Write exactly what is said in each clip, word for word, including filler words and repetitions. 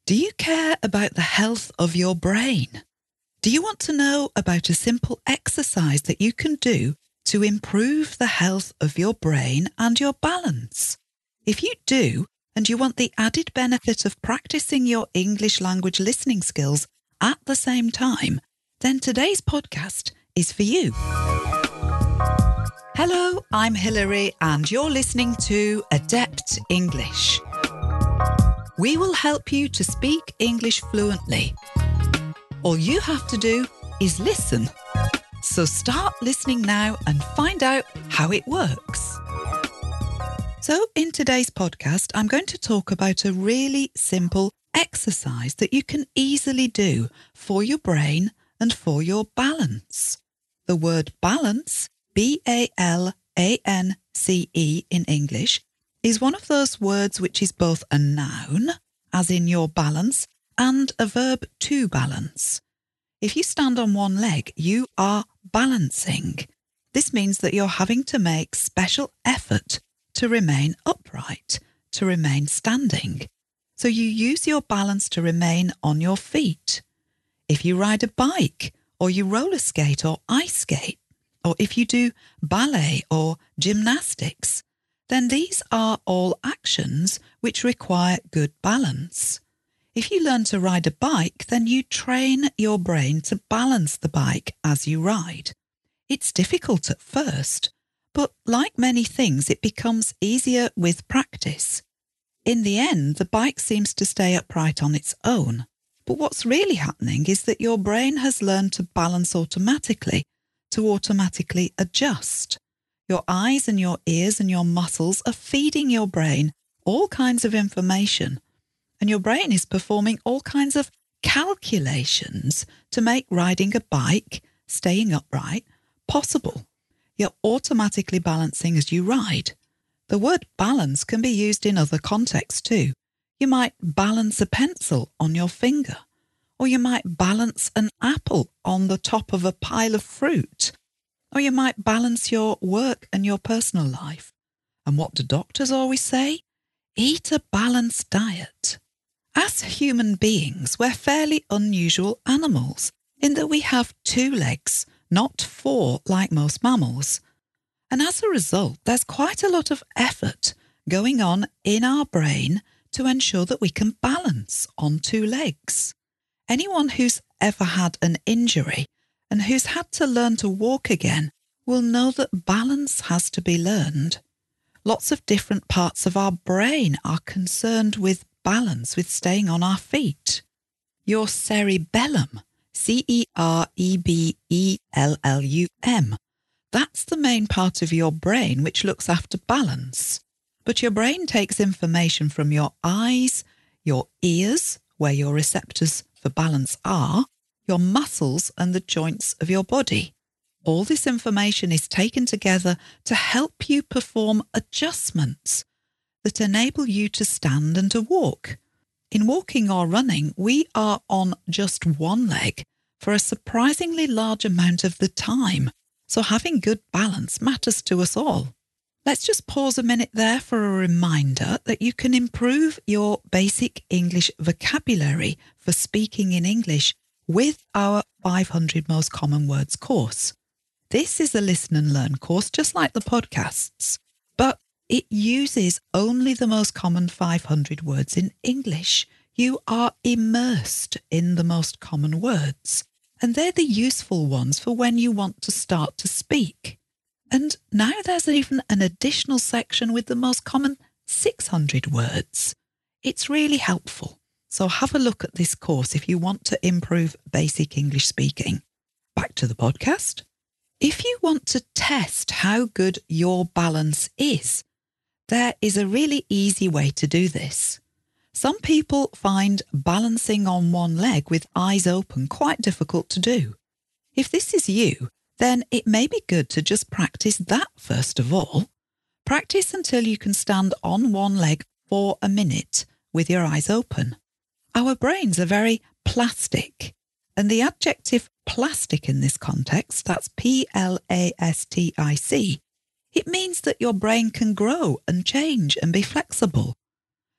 Do you care about the health of your brain? Do you want to know about a simple exercise that you can do to improve the health of your brain and your balance? If you do, and you want the added benefit of practicing your English language listening skills at the same time, then today's podcast is for you. Hello, I'm Hilary, and you're listening to Adept English. We will help you to speak English fluently. All you have to do is listen. So start listening now and find out how it works. So in today's podcast, I'm going to talk about a really simple exercise that you can easily do for your brain and for your balance. The word balance, B A L A N C E in English, is one of those words which is both a noun, as in your balance, and a verb to balance. If you stand on one leg, you are balancing. This means that you're having to make special effort to remain upright, to remain standing. So you use your balance to remain on your feet. If you ride a bike, or you roller skate or ice skate, or if you do ballet or gymnastics, then these are all actions which require good balance. If you learn to ride a bike, then you train your brain to balance the bike as you ride. It's difficult at first, but like many things, it becomes easier with practice. In the end, the bike seems to stay upright on its own. But what's really happening is that your brain has learned to balance automatically, to automatically adjust. Your eyes and your ears and your muscles are feeding your brain all kinds of information, and your brain is performing all kinds of calculations to make riding a bike, staying upright, possible. You're automatically balancing as you ride. The word balance can be used in other contexts too. You might balance a pencil on your finger, or you might balance an apple on the top of a pile of fruit. Or you might balance your work and your personal life. And what do doctors always say? Eat a balanced diet. As human beings, we're fairly unusual animals in that we have two legs, not four like most mammals. And as a result, there's quite a lot of effort going on in our brain to ensure that we can balance on two legs. Anyone who's ever had an injury and who's had to learn to walk again will know that balance has to be learned. Lots of different parts of our brain are concerned with balance, with staying on our feet. Your cerebellum, C E R E B E L L U M, that's the main part of your brain which looks after balance. But your brain takes information from your eyes, your ears, where your receptors for balance are, your muscles and the joints of your body. All this information is taken together to help you perform adjustments that enable you to stand and to walk. In walking or running, we are on just one leg for a surprisingly large amount of the time, so having good balance matters to us all. Let's just pause a minute there for a reminder that you can improve your basic English vocabulary for speaking in English with our five hundred Most Common Words course. This is a listen and learn course just like the podcasts, but it uses only the most common five hundred words in English. You are immersed in the most common words, and they're the useful ones for when you want to start to speak. And now there's even an additional section with the most common six hundred words. It's really helpful. So have a look at this course if you want to improve basic English speaking. Back to the podcast. If you want to test how good your balance is, there is a really easy way to do this. Some people find balancing on one leg with eyes open quite difficult to do. If this is you, then it may be good to just practice that first of all. Practice until you can stand on one leg for a minute with your eyes open. Our brains are very plastic, and the adjective plastic in this context, that's P L A S T I C, it means that your brain can grow and change and be flexible.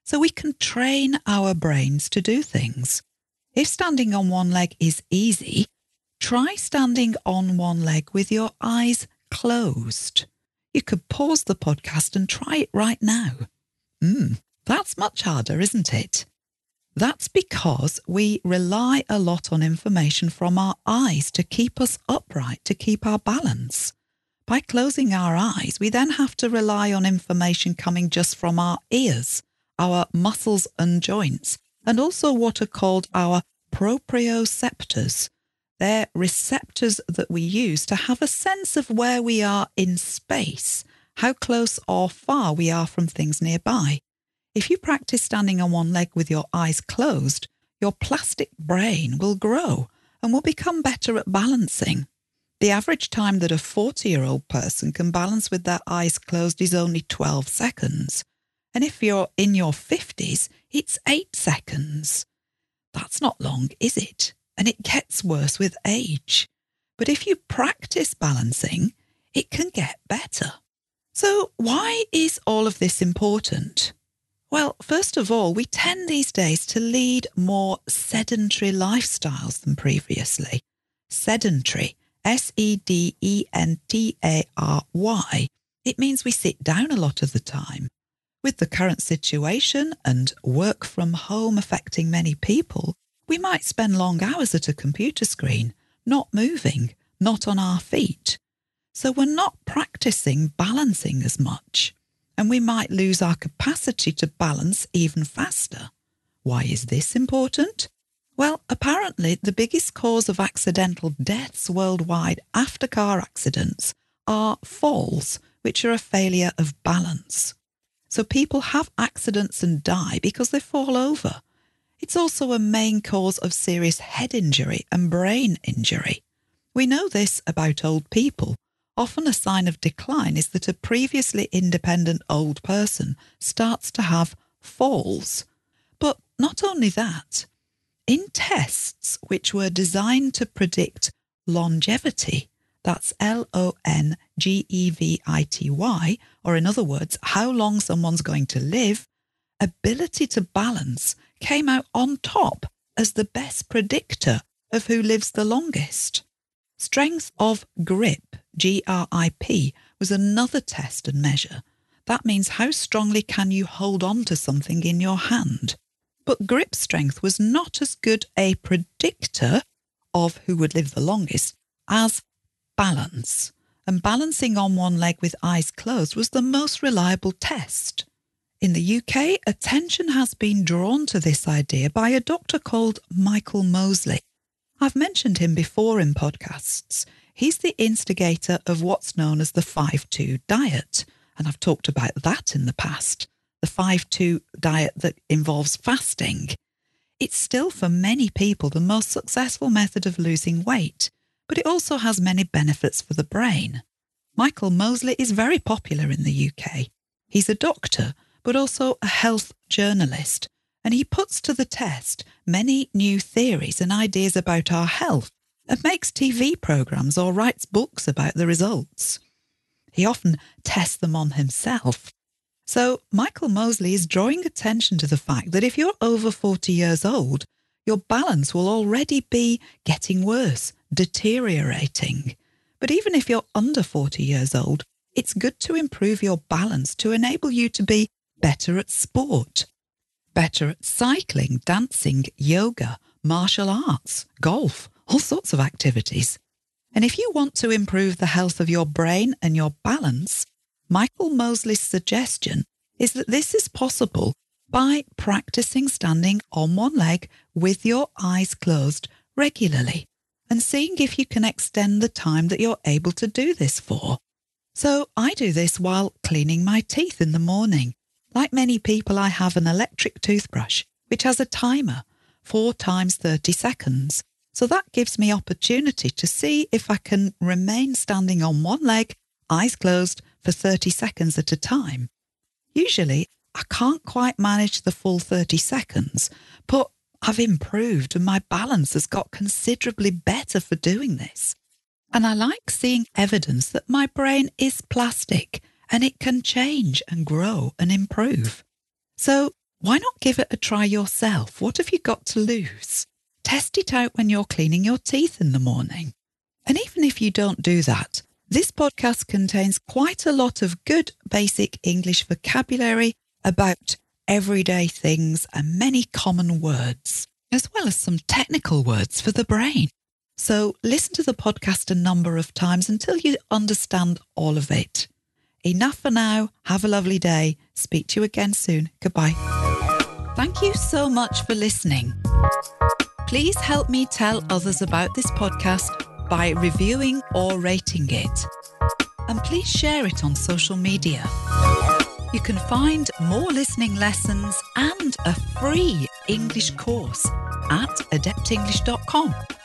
so we can train our brains to do things. If standing on one leg is easy, try standing on one leg with your eyes closed. You could pause the podcast and try it right now. Hmm, that's much harder, isn't it? That's because we rely a lot on information from our eyes to keep us upright, to keep our balance. By closing our eyes, we then have to rely on information coming just from our ears, our muscles and joints, and also what are called our proprioceptors. They're receptors that we use to have a sense of where we are in space, how close or far we are from things nearby. If you practice standing on one leg with your eyes closed, your plastic brain will grow and will become better at balancing. The average time that a forty-year-old person can balance with their eyes closed is only twelve seconds. And if you're in your fifties, it's eight seconds. That's not long, is it? And it gets worse with age. But if you practice balancing, it can get better. So why is all of this important? Well, first of all, we tend these days to lead more sedentary lifestyles than previously. Sedentary, S E D E N T A R Y. It means we sit down a lot of the time. With the current situation and work from home affecting many people, we might spend long hours at a computer screen, not moving, not on our feet. So we're not practicing balancing as much, and we might lose our capacity to balance even faster. Why is this important? Well, apparently the biggest cause of accidental deaths worldwide after car accidents are falls, which are a failure of balance. So people have accidents and die because they fall over. It's also a main cause of serious head injury and brain injury. We know this about old people. Often a sign of decline is that a previously independent old person starts to have falls. But not only that, in tests which were designed to predict longevity, that's L O N G E V I T Y, or in other words, how long someone's going to live, ability to balance came out on top as the best predictor of who lives the longest. Strength of grip, G R I P, was another test and measure. That means how strongly can you hold on to something in your hand. But grip strength was not as good a predictor of who would live the longest as balance. And balancing on one leg with eyes closed was the most reliable test. In the U K, attention has been drawn to this idea by a doctor called Michael Mosley. I've mentioned him before in podcasts. He's the instigator of what's known as the five two diet, and I've talked about that in the past. The five two diet that involves fasting. It's still for many people the most successful method of losing weight, but it also has many benefits for the brain. Michael Mosley is very popular in the U K. He's a doctor, but also a health journalist, and he puts to the test many new theories and ideas about our health and makes T V programmes or writes books about the results. He often tests them on himself. So Michael Mosley is drawing attention to the fact that if you're over forty years old, your balance will already be getting worse, deteriorating. But even if you're under forty years old, it's good to improve your balance to enable you to be better at sport, better at cycling, dancing, yoga, martial arts, golf, all sorts of activities. And if you want to improve the health of your brain and your balance, Michael Mosley's suggestion is that this is possible by practicing standing on one leg with your eyes closed regularly and seeing if you can extend the time that you're able to do this for. So I do this while cleaning my teeth in the morning. Like many people, I have an electric toothbrush, which has a timer, four times thirty seconds. So that gives me opportunity to see if I can remain standing on one leg, eyes closed, for thirty seconds at a time. Usually, I can't quite manage the full thirty seconds, but I've improved and my balance has got considerably better for doing this. And I like seeing evidence that my brain is plastic and it can change and grow and improve. So Why not give it a try yourself? What have you got to lose? Test it out when you're cleaning your teeth in the morning. And even if you don't do that, this podcast contains quite a lot of good basic English vocabulary about everyday things and many common words, as well as some technical words for the brain. So listen to the podcast a number of times until you understand all of it. Enough for now. Have a lovely day. Speak to you again soon. Goodbye. Thank you so much for listening. Please help me tell others about this podcast by reviewing or rating it. And please share it on social media. You can find more listening lessons and a free English course at adept english dot com.